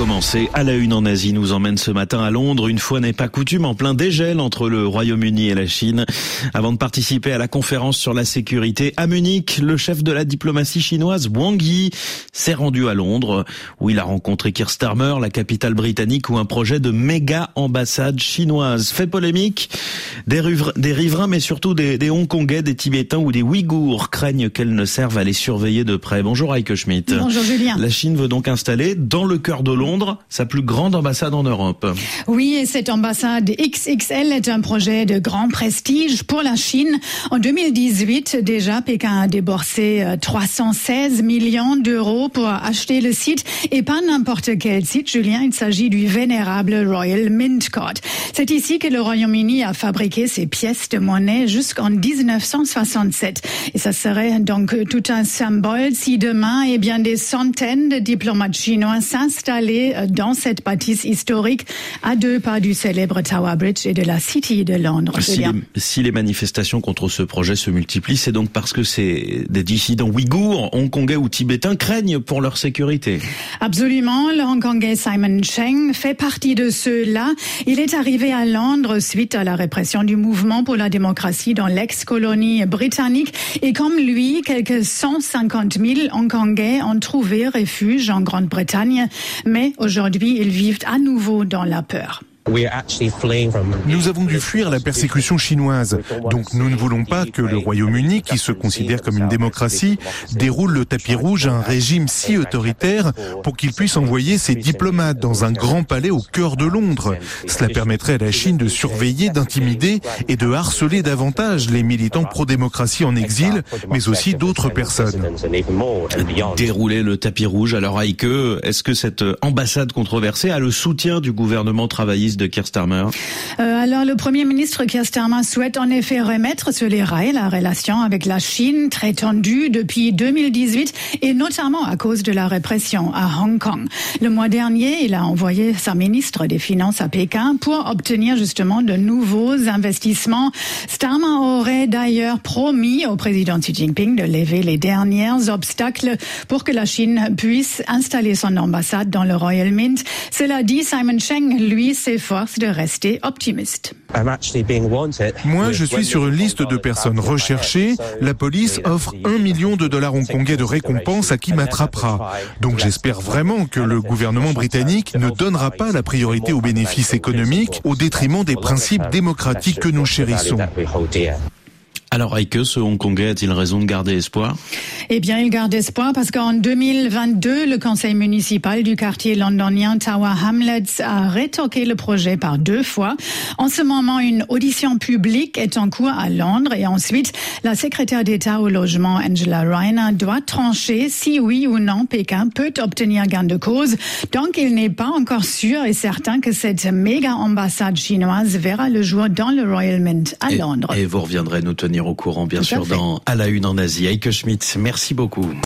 commencer, à la une en Asie nous emmène ce matin à Londres, une fois n'est pas coutume, en plein dégel entre le Royaume-Uni et la Chine. Avant de participer à la conférence sur la sécurité à Munich, le chef de la diplomatie chinoise, Wang Yi, s'est rendu à Londres, où il a rencontré Keir Starmer, la capitale britannique, où un projet de méga ambassade chinoise fait polémique. Des riverains, mais surtout des Hongkongais, des Tibétains ou des Ouïghours craignent qu'elle ne serve à les surveiller de près. Bonjour Heike Schmidt. Bonjour Julien. La Chine veut donc installer dans le cœur de Londres sa plus grande ambassade en Europe. Oui, et cette ambassade XXL est un projet de grand prestige pour la Chine. En 2018, déjà, Pékin a déboursé 316 millions d'euros pour acheter le site. Et pas n'importe quel site, Julien, il s'agit du vénérable Royal Mint Court. C'est ici que le Royaume-Uni a fabriqué ses pièces de monnaie jusqu'en 1967. Et ça serait donc tout un symbole si demain, des centaines de diplomates chinois s'installaient dans cette bâtisse historique à 2 pas du célèbre Tower Bridge et de la City de Londres. Si les manifestations contre ce projet se multiplient, c'est donc parce que des dissidents ouïghours, hongkongais ou tibétains craignent pour leur sécurité. Absolument. Le Hongkongais Simon Cheng fait partie de ceux-là. Il est arrivé à Londres suite à la répression du mouvement pour la démocratie dans l'ex-colonie britannique. Et comme lui, quelques 150 000 Hongkongais ont trouvé refuge en Grande-Bretagne. Mais aujourd'hui, ils vivent à nouveau dans la peur. Nous avons dû fuir la persécution chinoise. Donc nous ne voulons pas que le Royaume-Uni, qui se considère comme une démocratie, déroule le tapis rouge à un régime si autoritaire pour qu'il puisse envoyer ses diplomates dans un grand palais au cœur de Londres. Cela permettrait à la Chine de surveiller, d'intimider et de harceler davantage les militants pro-démocratie en exil, mais aussi d'autres personnes. Dérouler le tapis rouge, alors Heike, est-ce que cette ambassade controversée a le soutien du gouvernement travailliste de Keir Starmer? Alors, le Premier ministre Keir Starmer souhaite en effet remettre sur les rails la relation avec la Chine, très tendue depuis 2018, et notamment à cause de la répression à Hong Kong. Le mois dernier, il a envoyé sa ministre des Finances à Pékin pour obtenir justement de nouveaux investissements. Starmer aurait d'ailleurs promis au président Xi Jinping de lever les derniers obstacles pour que la Chine puisse installer son ambassade dans le Royal Mint. Cela dit, Simon Cheng, lui, s'efforce de rester optimiste. Moi, je suis sur une liste de personnes recherchées. La police offre $1 million hongkongais de récompense à qui m'attrapera. Donc j'espère vraiment que le gouvernement britannique ne donnera pas la priorité aux bénéfices économiques au détriment des principes démocratiques que nous chérissons. Alors Heike, ce Hongkongais a-t-il raison de garder espoir? Eh bien, il garde espoir parce qu'en 2022, le conseil municipal du quartier londonien Tower Hamlets a rétoqué le projet par 2 fois. En ce moment, une audition publique est en cours à Londres et ensuite, la secrétaire d'État au logement Angela Rayner doit trancher si oui ou non Pékin peut obtenir gain de cause. Donc, il n'est pas encore sûr et certain que cette méga ambassade chinoise verra le jour dans le Royal Mint à Londres. Et vous reviendrez nous tenir au courant, bien sûr, dans À la une en Asie. Heike Schmidt, merci beaucoup.